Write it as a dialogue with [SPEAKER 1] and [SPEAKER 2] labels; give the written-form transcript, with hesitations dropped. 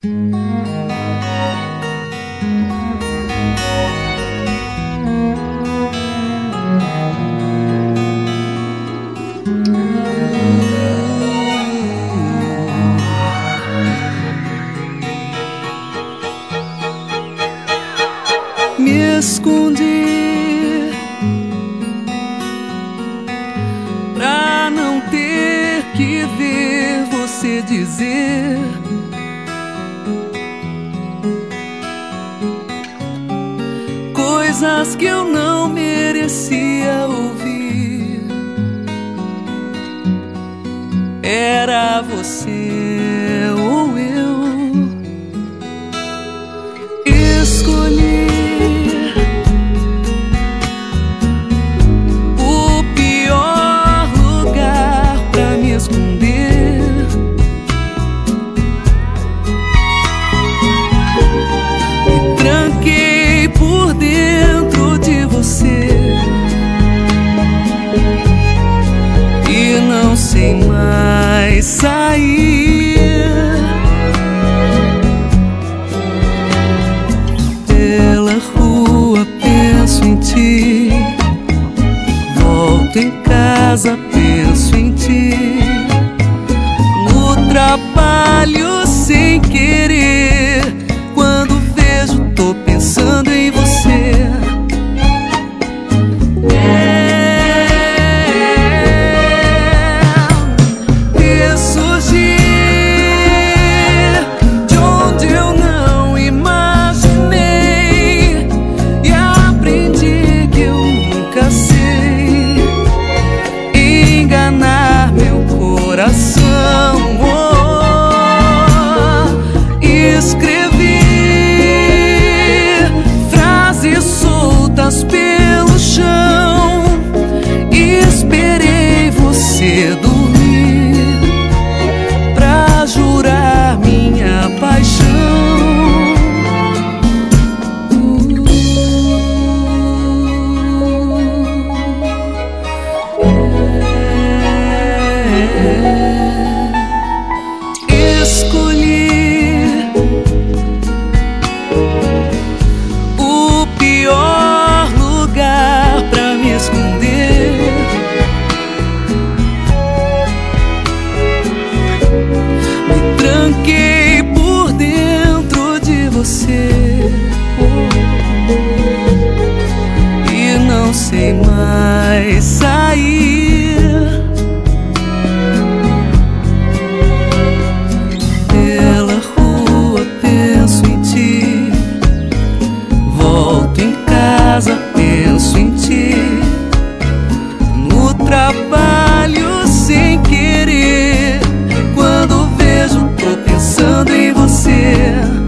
[SPEAKER 1] Me escondi pra não ter que ver você dizer coisas que eu não merecia ouvir. Era você ou eu. Escolhi o pior lugar pra me esconder. Me tranquei por dentro de você e não sei mais sair. Pela rua penso em ti, volto em casa penso em ti, no trabalho sem querer, quando vejo tô pensando em você. Escrevi frases soltas pelo chão, esperei você dormir pra jurar minha paixão. Escolhi o pior lugar pra me esconder. Me tranquei por dentro de você e não sei mais sair. Pela rua penso em ti, volto em casa penso em ti, no trabalho sem querer, quando vejo tô pensando em você.